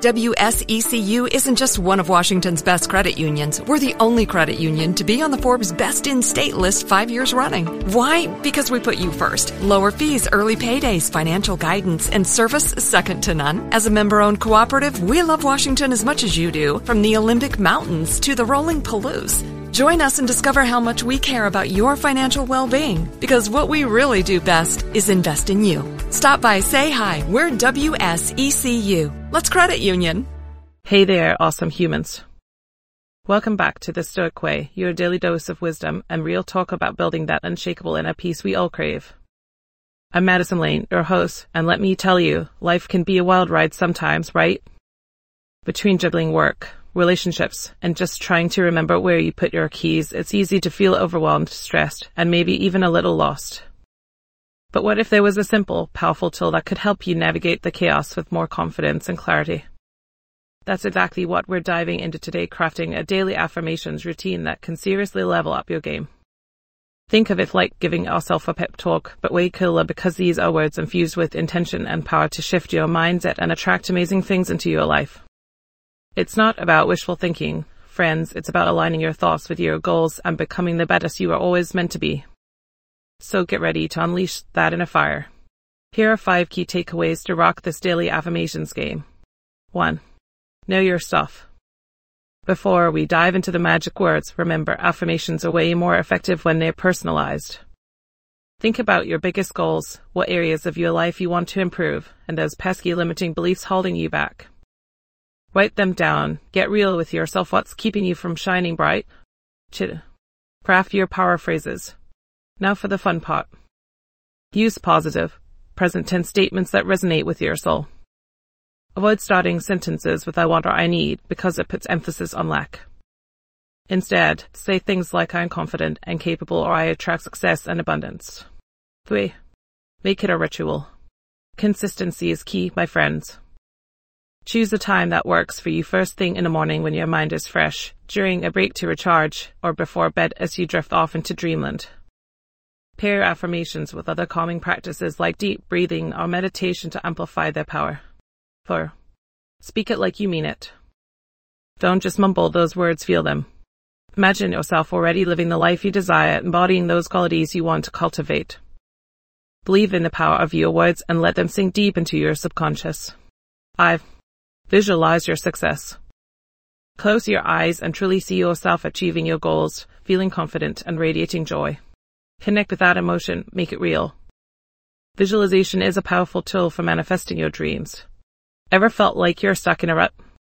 WSECU isn't just one of Washington's best credit unions. We're the only credit union to be on the Forbes Best in State list 5 years running. Why? Because we put you first. Lower fees, early paydays, financial guidance, and service second to none. As a member-owned cooperative, we love Washington as much as you do, from the Olympic Mountains to the rolling Palouse. Join us and discover how much we care about your financial well-being, because what we really do best is invest in you. Stop by, say hi. We're WSECU. Let's credit union. Hey there, awesome humans. Welcome back to The Stoic Way, your daily dose of wisdom and real talk about building that unshakable inner peace we all crave. I'm Madison Lane, your host, and let me tell you, life can be a wild ride sometimes, right? Between juggling work, relationships, and just trying to remember where you put your keys, it's easy to feel overwhelmed, stressed, and maybe even a little lost. But what if there was a simple, powerful tool that could help you navigate the chaos with more confidence and clarity? That's exactly what we're diving into today, crafting a daily affirmations routine that can seriously level up your game. Think of it like giving yourself a pep talk, but way cooler because these are words infused with intention and power to shift your mindset and attract amazing things into your life. It's not about wishful thinking, friends. It's about aligning your thoughts with your goals and becoming the badass you are always meant to be. So get ready to unleash that inner fire. Here are 5 key takeaways to rock this daily affirmations game. 1. Know your stuff. Before we dive into the magic words, remember affirmations are way more effective when they're personalized. Think about your biggest goals, what areas of your life you want to improve, and those pesky limiting beliefs holding you back. Write them down. Get real with yourself. What's keeping you from shining bright? Craft your power phrases. Now for the fun part. Use positive, present tense statements that resonate with your soul. Avoid starting sentences with I want or I need because it puts emphasis on lack. Instead, say things like I'm confident and capable or I attract success and abundance. 3. Make it a ritual. Consistency is key, my friends. Choose a time that works for you first thing in the morning when your mind is fresh, during a break to recharge, or before bed as you drift off into dreamland. Pair affirmations with other calming practices like deep breathing or meditation to amplify their power. 4. Speak it like you mean it. Don't just mumble those words, feel them. Imagine yourself already living the life you desire, embodying those qualities you want to cultivate. Believe in the power of your words and let them sink deep into your subconscious. 5. Visualize your success. Close your eyes and truly see yourself achieving your goals, feeling confident and radiating joy. Connect with that emotion, make it real. Visualization is a powerful tool for manifesting your dreams. Ever felt like you're stuck in a rut?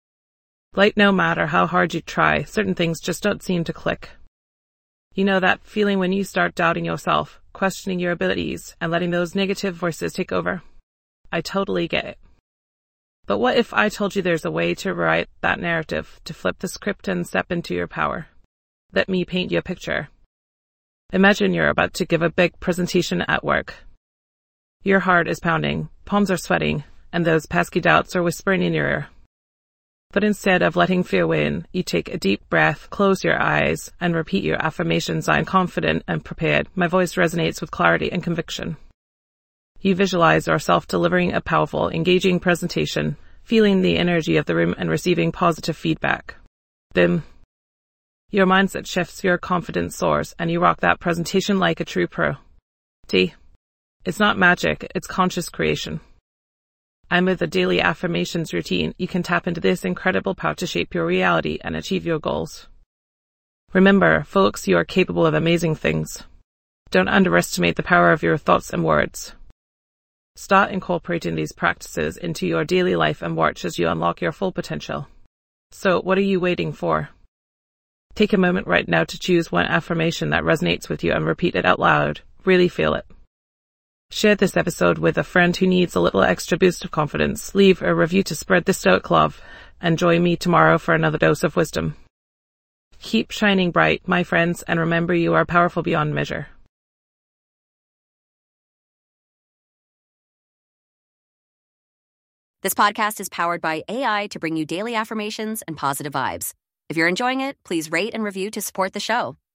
Like no matter how hard you try, certain things just don't seem to click. You know that feeling when you start doubting yourself, questioning your abilities, and letting those negative voices take over? I totally get it. But what if I told you there's a way to rewrite that narrative, to flip the script and step into your power? Let me paint you a picture. Imagine you're about to give a big presentation at work. Your heart is pounding, palms are sweating, and those pesky doubts are whispering in your ear. But instead of letting fear win, you take a deep breath, close your eyes, and repeat your affirmations. I'm confident and prepared. My voice resonates with clarity and conviction. You visualize yourself delivering a powerful, engaging presentation, feeling the energy of the room and receiving positive feedback. Then, your mindset shifts, your confidence soars, and you rock that presentation like a true pro. It's not magic, it's conscious creation. And with a daily affirmations routine, you can tap into this incredible power to shape your reality and achieve your goals. Remember, folks, you are capable of amazing things. Don't underestimate the power of your thoughts and words. Start incorporating these practices into your daily life and watch as you unlock your full potential. So, what are you waiting for? Take a moment right now to choose one affirmation that resonates with you and repeat it out loud. Really feel it. Share this episode with a friend who needs a little extra boost of confidence. Leave a review to spread the stoic love. And join me tomorrow for another dose of wisdom. Keep shining bright, my friends, and remember you are powerful beyond measure. This podcast is powered by AI to bring you daily affirmations and positive vibes. If you're enjoying it, please rate and review to support the show.